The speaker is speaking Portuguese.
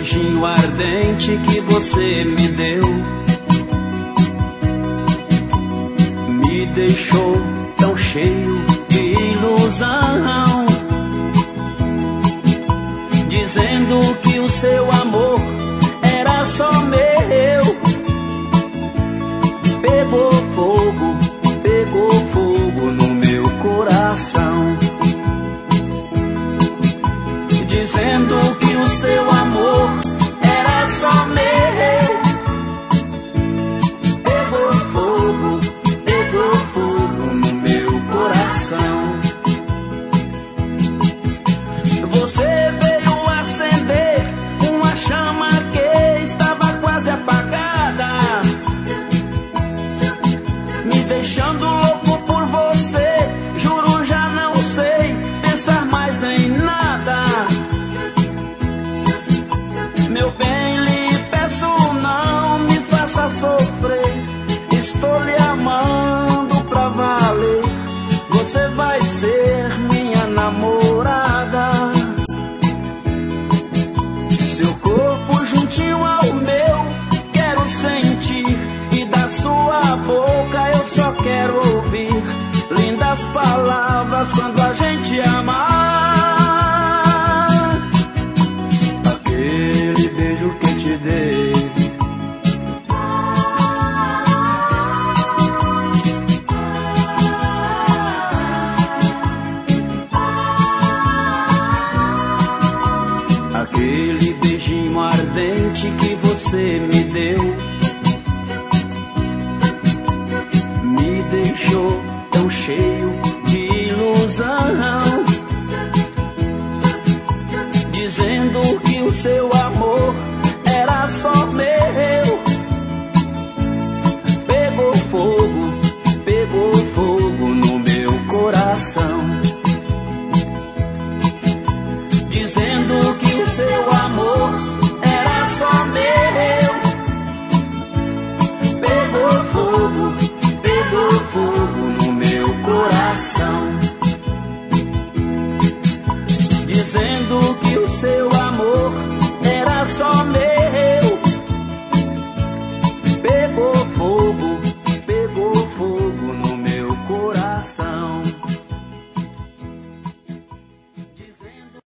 beijinho ardente que você me deu me deixou tão cheio de ilusão, dizendo que o seu amor era só meu. Pegou fogo no meu coração, dizendo que o seu amor era só meu. Pegou fogo no meu coração. Você veio acender uma chama que estava quase apagada, me deixando louco por você. Juro, já não sei pensar mais em nada. Meu bem, lhe peço, não me faça sofrer. Estou lhe amando pra valer. Você vai ser minha namorada. Seu corpo juntinho ao meu quero sentir, e da sua boca eu só quero ouvir lindas palavras quando